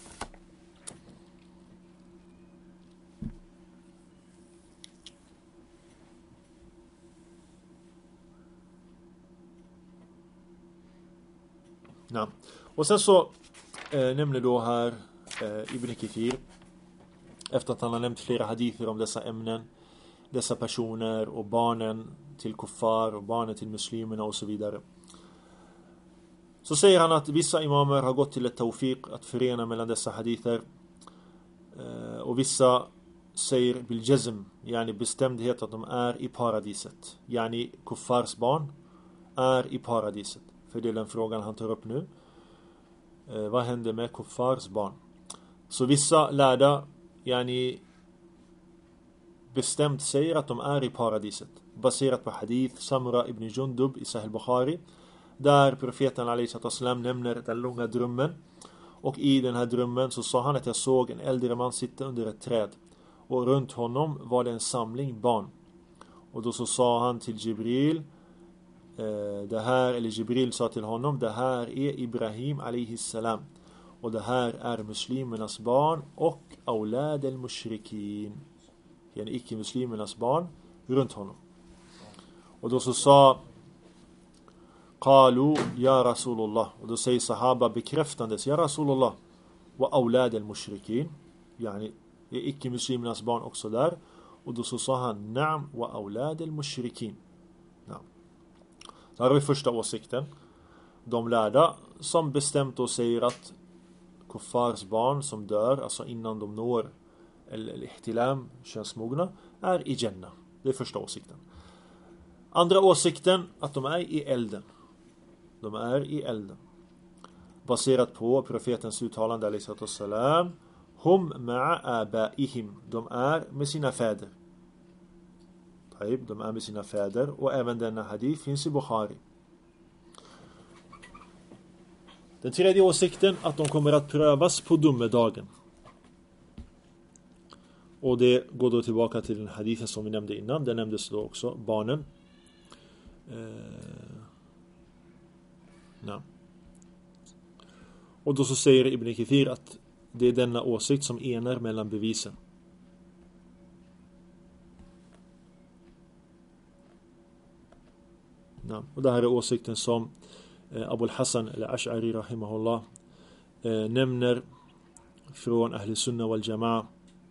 S1: Ja. Och sen så eh, nämner då här eh, Ibn Kathir, efter att han har nämnt flera hadither om dessa ämnen, dessa personer och barnen till kuffar och barnen till muslimerna och så vidare. Så Så säger han att vissa imamer har gått till ett tawfiq att förena mellan dessa hadither. Och vissa säger bil jazm, yani bestämdhet att de är i paradiset. Yani kuffars barn är i paradiset. För det är den frågan han tar upp nu. Eh, vad händer med kuffars barn? Så vissa lärda yani bestämt säger att de är i paradiset. Baserat på hadith Samura ibn Jundub i Sahih Bukhari. Där profeten alayhi sallam nämner den långa drömmen. Och i den här drömmen så sa han att jag såg en äldre man sitta under ett träd. Och runt honom var det en samling barn. Och då så sa han till Jibril, eh, det här, eller Jibril sa till honom, det här är Ibrahim alayhi salam. Och det här är muslimernas barn och aulad al-mushrikin. Yani icke-muslimernas barn runt honom. Och då så sa Qalu ya Rasulullah. Och då säger sahaba bekräftandes, ya Rasulullah, wa aulad al-mushrikin. Yani är icke-muslimernas barn också där. Och då så sa han na'am wa aulad al-mushrikin. Na'am. Så här har vi första åsikten. De lärda som bestämt och säger att kuffars barn som dör, alltså innan de når el-ihtilam, könsmogna, är i Jannah. Det är första åsikten. Andra åsikten, att de är i elden. De är i elden. Baserat på profetens uttalande alayhi salam, hum ma'a abaihim. De är med sina fäder. De är med sina fäder. Och även denna hadith finns i Bukhari. Den tredje åsikten, att de kommer att prövas på domedagen. Och det går då tillbaka till den hadithen som vi nämnde innan. Den nämndes då också, barnen. Eh, ja. Och då så säger Ibn Kathir att det är denna åsikt som enar mellan bevisen. Ja. Och det här är åsikten som eh, Abu al-Hassan eller Ash'ari rahimahullah eh, nämner från Ahli Sunna wal Jama'a.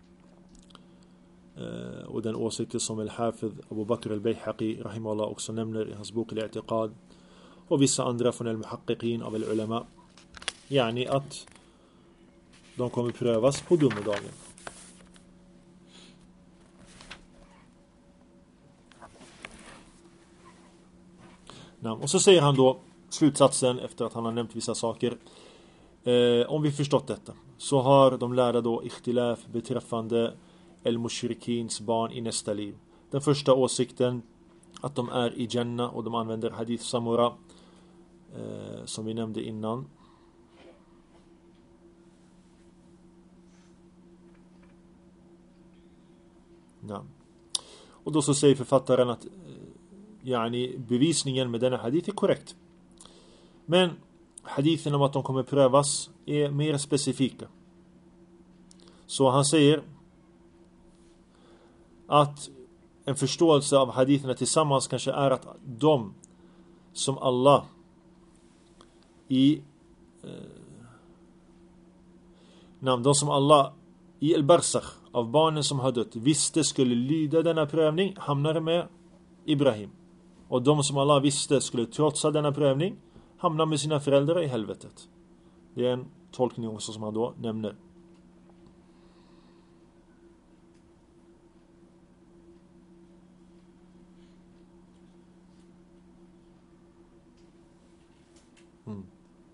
S1: Uh, och den åsikten som al-Hafidh Abu Bakr al-Bayhaqi rahimahullah också nämner i hans bok al-I'tiqad, och vissa andra från al-Muhaqqiqin av al-Ulama, yani att de kommer prövas på domedagen. Ja, och så säger han då slutsatsen efter att han har nämnt vissa saker. Uh, om vi förstått detta så har de lärda då ikhtilaf beträffande el-mushrikins barn i nästa liv. Den första åsikten, att de är i Jannah, och de använder hadith Samura eh, som vi nämnde innan. Ja. Och då så säger författaren att eh, yani, bevisningen med denna hadith är korrekt. Men hadithen om att de kommer prövas är mer specifika. Så han säger att en förståelse av haditherna tillsammans kanske är att de som Allah i eh, namn, de som Allah i al-Barsakh av barnen som har dött visste skulle lyda denna prövning hamnar med Ibrahim, och de som Allah visste skulle trotsa denna prövning hamnar med sina föräldrar i helvetet. Det är en tolkning också som han då nämner. Mm.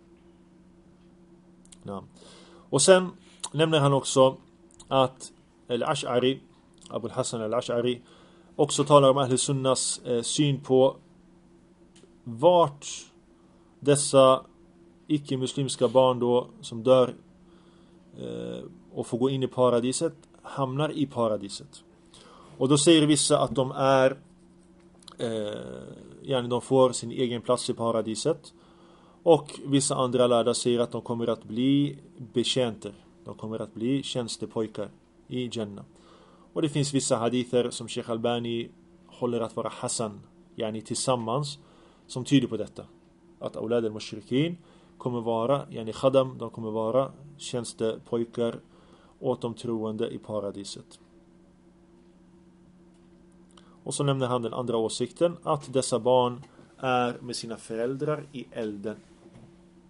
S1: Ja. Och sen nämner han också att al-Ash'ari, Abu al-Hassan al-Ash'ari, också talar om Ahl Sunnas eh, syn på vart dessa icke-muslimska barn då som dör eh, och får gå in i paradiset hamnar i paradiset. Och då säger vissa att de är eh, yani de får sin egen plats i paradiset. Och vissa andra lärda säger att de kommer att bli betjänter. De kommer att bli tjänstepojkar i Jannah. Och det finns vissa hadither som Sheikh Albani håller att vara Hassan, yani tillsammans, som tyder på detta. Att aulad al-mushrikin kommer vara, yani khadam, de kommer vara tjänstepojkar åt de troende i paradiset. Och så nämner han den andra åsikten, att dessa barn är med sina föräldrar i elden.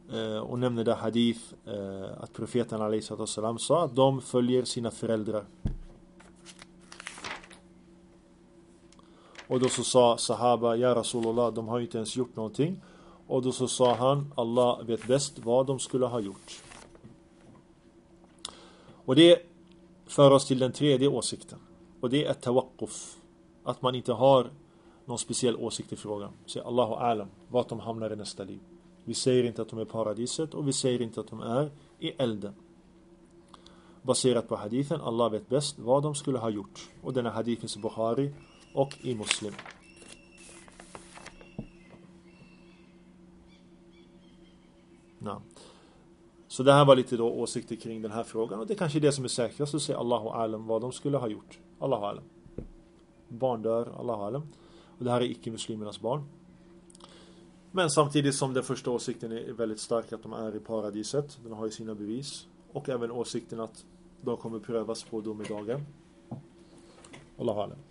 S1: och nämner där hadith att profeten alaihi sallam sa att de följer sina föräldrar. Och då så sa sahaba, ja Rasulullah, de har ju inte ens gjort någonting. Och då så sa han, Allah vet bäst vad de skulle ha gjort. Och det för oss till den tredje åsikten. Och det är tawaqquf. Att man inte har någon speciell åsikt i frågan. Så Allahu alam, vart de hamnar i nästa liv. Vi säger inte att de är i paradiset och vi säger inte att de är i elden. Baserat på hadithen, Allah vet bäst vad de skulle ha gjort. Och denna hadith finns i Bukhari och i Muslim. Ja. Så det här var lite då åsikter kring den här frågan. Och det är kanske det som är säkrast att säga Allahu alam vad de skulle ha gjort. Allahu alam. Barn dör, Allahu alam. Och det här är icke-muslimernas barn. Men samtidigt som den första åsikten är väldigt stark att de är i paradiset. Den har ju sina bevis. Och även åsikten att de kommer prövas på domedagen. Allahu alam.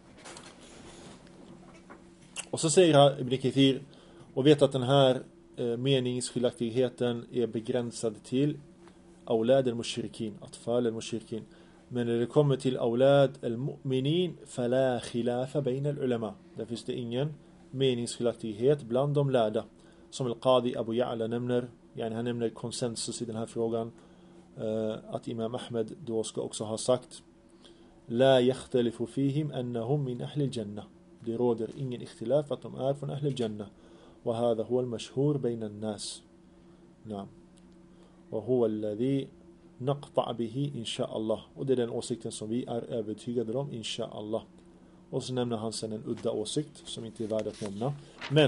S1: Och så säger här Ibn Kathir, och vet att den här eh, meningsskiljaktigheten är begränsad till awlad al-mushrikin, atfal al-mushrikin. Men när det kommer till awlad al-mu'minin fala khilafa bayna al-ulama. Där finns det ingen meningsskiljaktighet bland de lärda. Som al-Qadi Abu Ya'la nämner, yani han nämner konsensus i den här frågan, eh, att Imam Ahmed då ska också ha sagt la yakhtalifu fihim annahum min ahli al-jannah. Det råder ingen ikhtilaf att de är från ahli al-jannah. Och هذا هو المشهور بين الناس. نعم. وهو الذي نقطع به إن شاء الله. Och det är den åsikten som vi är övertygade om insha Allah. Och så nämner han sen en udda åsikt som inte är värd att nämna. Men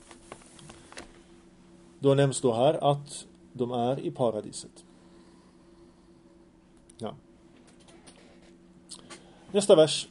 S1: då nämns då här att de är i paradiset. Ja. Nästa vers.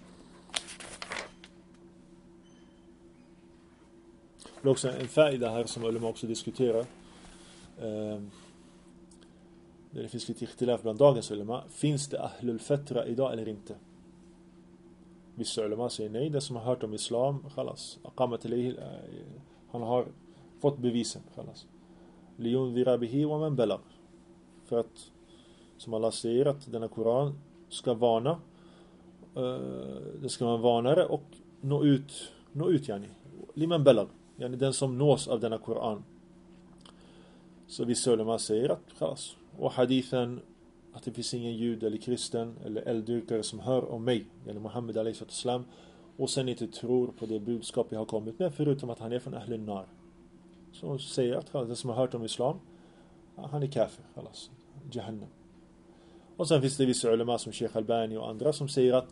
S1: Det är också en färida här som ulema också diskuterar. Eh, det finns lite ikhtilaf bland dagens ulema. Finns det ahlul fatra idag eller inte? Vissa ulema säger nej. Den som har hört om islam, khalas. Aqamat ilayhi, han har fått bevisen, khalas. Liyundhira bihi wa man balag. För att, som Allah säger, att denna Koran ska varna. Eh, det ska vara en varnare och nå ut, nå ut yani. Liman balag. Yani den som nås av denna Koran. Så vissa ulema säger att khalas. Och hadithen att det finns ingen jud eller kristen eller elddyrkare som hör om mig, yani Muhammed alaihi sallam, och sen inte tror på det budskap jag har kommit med förutom att han är från ahlun nar. Så säger att khalas, den som har hört om islam, han är kafir, khalas, jahannam. Och sen finns det vissa ulema som Sheikh Albani och andra som säger att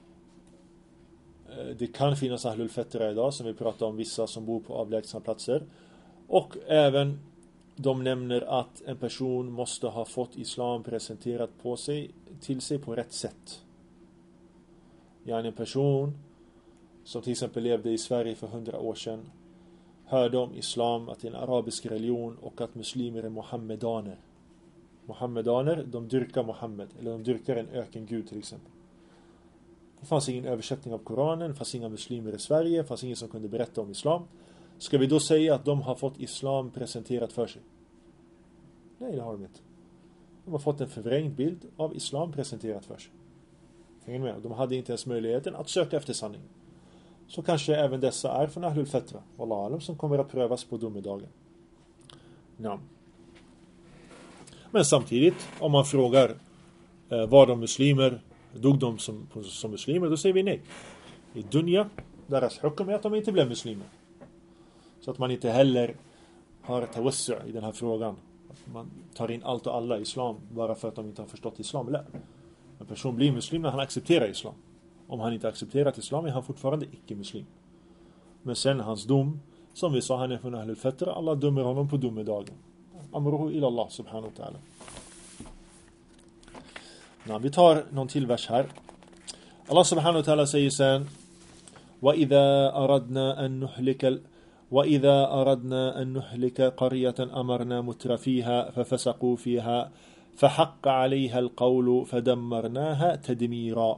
S1: det kan finnas ahlul fatra idag, som vi pratar om, vissa som bor på avlägsna platser. Och även de nämner att en person måste ha fått islam presenterat på sig, till sig på rätt sätt. Yani en person som till exempel levde i Sverige för hundra år sedan, hörde om islam, att det är en arabisk religion och att muslimer är mohammedaner. Mohammedaner, de dyrkar Mohammed, eller de dyrkar en ökengud till exempel. Det fanns ingen översättning av Koranen, det fanns inga muslimer i Sverige, det fanns ingen som kunde berätta om islam. Ska vi då säga att de har fått islam presenterat för sig? Nej, det har de inte. De har fått en förvrängd bild av islam presenterat för sig. Hänger med? De hade inte ens möjligheten att söka efter sanning. Så kanske även dessa är från ahlul fatra, wallahu alam, som kommer att prövas på domedagen. Ja. Men samtidigt, om man frågar eh, var de muslimer, dog de som, som muslimer, då säger vi nej. I dunya, deras hukum är att de inte blev muslimer. Så att man inte heller har tawassu i den här frågan. Att man tar in allt och alla i islam bara för att de inte har förstått islam. Eller? En person blir muslim när han accepterar islam. Om han inte accepterat islam är han fortfarande icke-muslim. Men sen hans dom, som vi sa, han är från ahlul fatra, Allah dömer honom på domedagen. Amruhu ila Allah subhanahu wa ta'ala. Ja, vi tar någon till vers här. Allah subhanahu wa ta'ala säger sen: وَإِذَا أَرَدْنَا أَن نُحْلِكَ وَإِذَا أَرَدْنَا أَن نُحْلِكَ قَرْيَةً أَمَرْنَا مُتْرَ فِيهَا فَفَسَقُوا فِيهَا فَحَقَّ عَلَيْهَا الْقَوْلُ فَدَمَّرْنَاهَا تَدْمِيرًا.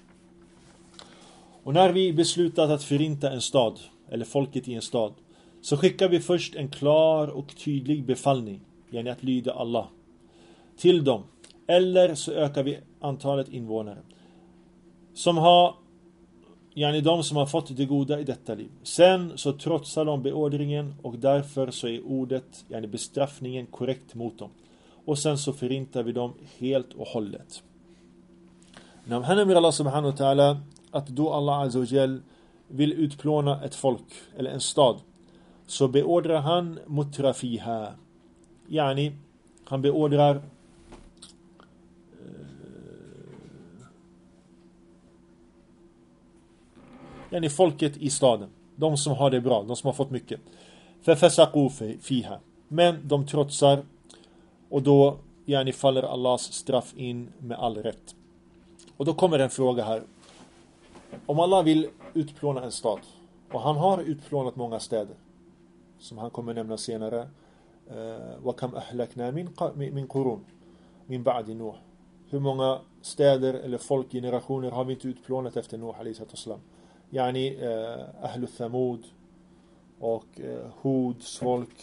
S1: Och när vi beslutat att förinta en stad, eller folket i en stad, så skickar vi först en klar och tydlig befallning. yani att lyda Allah, till dem. Eller så ökar vi antalet invånare som har, yani de som har fått det goda i detta liv. Sen så trotsar de beordringen, och därför så är ordet, yani bestraffningen, korrekt mot dem. Och sen så förintar vi dem helt och hållet. När han nämner Allah subhanahu wa ta'ala att då Allah azza wa jal vill utplåna ett folk eller en stad, så beordrar han mutrafiha. Yani han beordrar yani folket i staden, de som har det bra, de som har fått mycket. Fafasaqu fiha. Men de trotsar, och då yani faller Allahs straff in med all rätt. Och då kommer en fråga här. Om Allah vill utplåna en stad, och han har utplånat många städer, som han kommer nämna senare, wa kam ahlakna min min qurun min ba'di Nuh. Hur många städer eller folkgenerationer har vi inte utplånat efter Nuh alayhi salam? Yani ahlu Thamud och Huds folk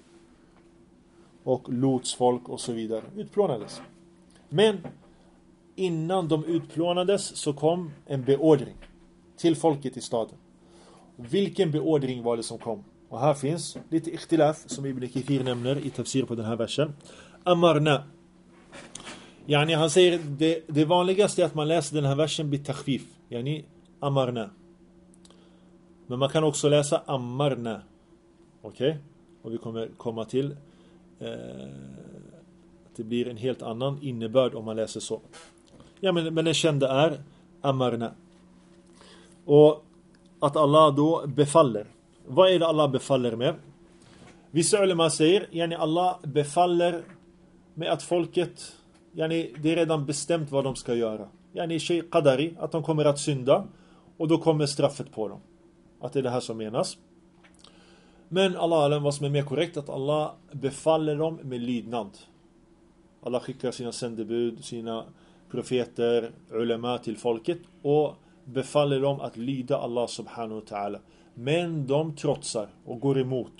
S1: och Lots folk och så vidare utplånades. Men innan de utplånades så kom en beordring till folket i staden. Och vilken beordring var det som kom? Och här finns lite ikhtilaf som Ibn Kathir nämner i tafsir på den här versen. Amarna. Yani han säger det, det vanligaste är att man läser den här versen bit takhfif. Yani amarna. Men man kan också läsa ammarna. Okej? Okay? Och vi kommer komma till eh, att det blir en helt annan innebörd om man läser så. Ja, men, men den kända är amarna. Och att Allah då befaller. Vad är det Allah befaller med? Vissa ulema säger, yani Allah befaller med att folket, yani det är redan bestämt vad de ska göra. Yani shay qadari, att de kommer att synda, och då kommer straffet på dem. Att det är det här som menas. Men Allah alam, vad som är mer korrekt, att Allah befaller dem med lydnad. Allah skickar sina sändebud, sina profeter, ulema till folket och befaller dem att lyda Allah subhanahu wa ta'ala. Men de trotsar och går emot.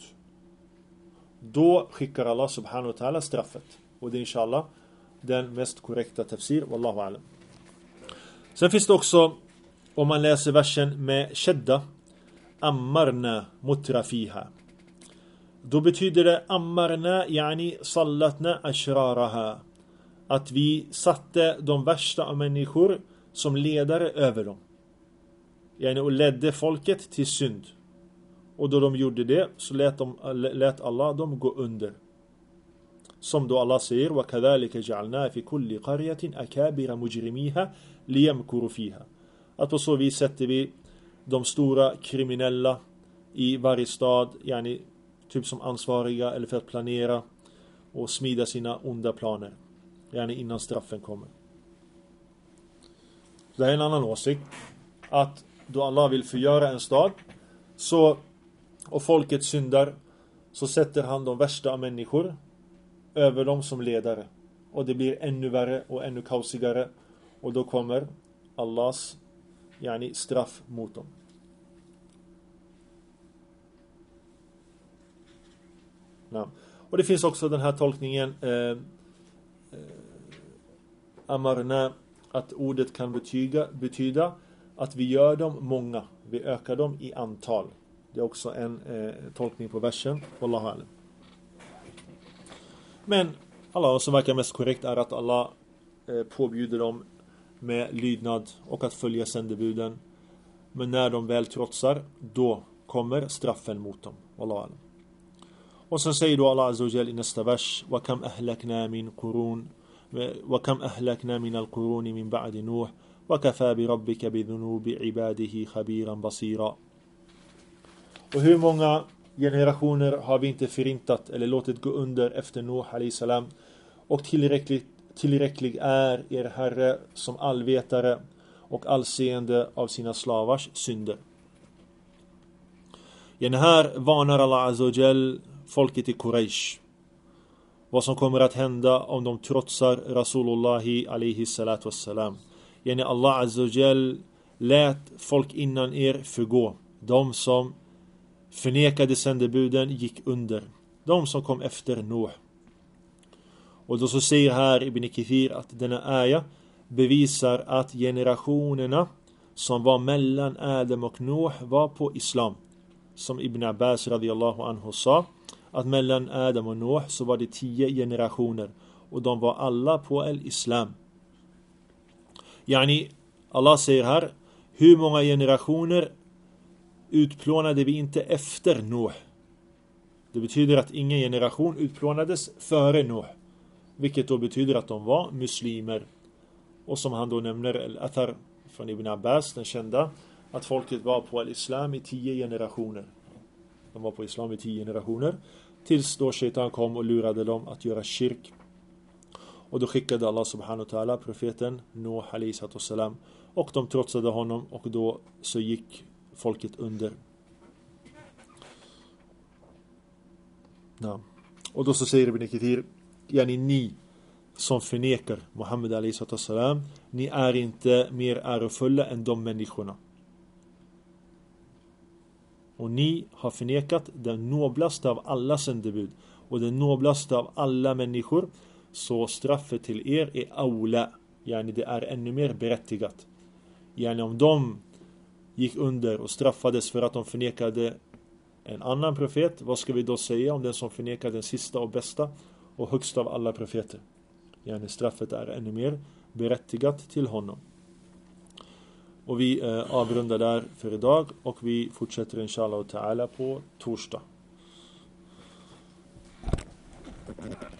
S1: Då skickar Allah subhanahu wa ta'ala straffet. Och det är inshallah den mest korrekta tafsir. Wallahu alam. Sen finns det också, om man läser versen med shadda, ammarna mutrafiha. Då betyder det ammarna, yani sallatna ashraraha. Att vi satte de värsta av människor som ledare över dem. Yani och ledde folket till synd. Och då de gjorde det så lät, de, lät Allah dem gå under. Som då Allah säger, وَكَذَلِكَ جَعَلْنَا فِي كُلِّ قَرْيَةٍ أَكَابِرَ مُجْرِمِيهَا لِيَمْكُرُ فِيهَا. Att på så vis sätter vi de stora kriminella i varje stad, yani typ som ansvariga eller för att planera och smida sina onda planer, yani innan straffen kommer. Det här är en annan åsikt, att då Allah vill förgöra en stad så, och folket syndar, så sätter han de värsta av människor över dem som ledare, och det blir ännu värre och ännu kaosigare, och då kommer Allahs yani straff mot dem. Ja. Och det finns också den här tolkningen eh, eh, amarna, att ordet kan betyga, betyda att vi gör dem många, vi ökar dem i antal. Det är också en eh, tolkning på versen. Wallahu alam. Men Allah, som verkar mest korrekt, är att Allah eh, påbjuder dem med lydnad och att följa sändebuden. Men när de väl trotsar, då kommer straffen mot dem. Wallahu alam. Och sen säger då Allah azza wa jal i nästa vers: "Wa kam ahlakna min qurun wa kam ahlakna min al-qurun min ba'di Nuh wa kafa bi rabbika bi dhunubi ibadihi khabiran basira." Och hur många generationer har vi inte förintat eller låtit gå under efter Nuh alayhi salam, och tillräckligt tillräcklig är er Herre som allvetare och allseende av sina slavars synder. Den här varnar Allah azza wa jal folket i Quraysh vad som kommer att hända om de trotsar Rasulullahi alayhi salatu wassalam. Yani Allah azza wa jal lät folk innan er förgå. De som förnekade sändebuden gick under. De som kom efter Nuh. Och då så säger här Ibn Kathir att denna ayah bevisar att generationerna som var mellan Adam och Nuh var på islam. Som Ibn Abbas radiyallahu anhu sa, att mellan Adam och Nuh så var det tio generationer och de var alla på el-islam. Yani, Allah säger här, hur många generationer utplånade vi inte efter Nuh? Det betyder att ingen generation utplånades före Nuh, vilket då betyder att de var muslimer. Och som han då nämner al-Athar från Ibn Abbas, den kända, att folket var på al-islam i tio generationer. De var på islam i tio generationer tills då shaitan kom och lurade dem att göra shirk. Och då skickade Allah subhanahu wa ta'ala profeten Nuh alayhi salam, och de trotsade honom, och då så gick folket under. Ja. Och då så säger Ibn Kathir, yani ni som förnekar Muhammed alayhi salam, ni är inte mer ärofulla än de människorna. Och ni har förnekat den noblaste av alla sändebud och den noblaste av alla människor, så straffet till er är aula, yani det är ännu mer berättigat. Yani om de gick under och straffades för att de förnekade en annan profet, vad ska vi då säga om den som förnekar den sista och bästa och högsta av alla profeter? Yani straffet är ännu mer berättigat till honom. Och vi eh, avrundar där för idag, och vi fortsätter inshallah ta'ala på torsdag.